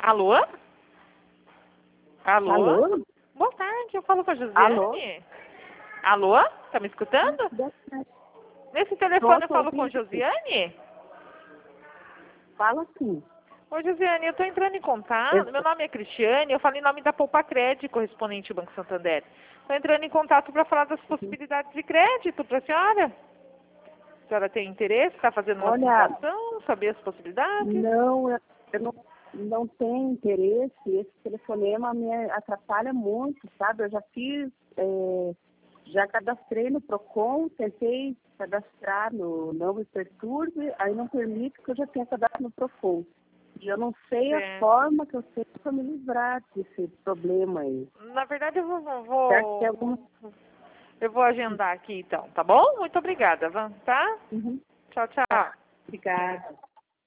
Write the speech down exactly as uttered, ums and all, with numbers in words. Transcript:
Alô? Alô? Alô? Boa tarde, eu falo com a Josiane. Alô? Alô? Tá me escutando? Boa tarde. Nesse telefone Tô, eu tô falo com a ouvindo. Josiane? Fala sim. Oi, Josiane, eu tô entrando em contato. Eu- Meu nome é Cristiane, eu falo em nome da Poupa Crédito, correspondente ao Banco Santander. Tô entrando em contato para falar das possibilidades de crédito para a senhora. A senhora tem interesse? Está fazendo uma Olha, simulação? Saber as possibilidades? não, eu, eu não, não tenho interesse. Esse telefonema me atrapalha muito, sabe? Eu já fiz, é, já cadastrei no Procon, tentei cadastrar no Não Me Perturbe, aí não permite que eu já tenha cadastrado no Procon. E eu não sei a Certo. forma que eu sei para me livrar desse problema aí. Na verdade, eu vou, vou, Certo que tem vou, alguma... eu vou agendar aqui então, tá bom? Muito obrigada, Van, tá? Uhum. Tchau, tchau. Obrigada.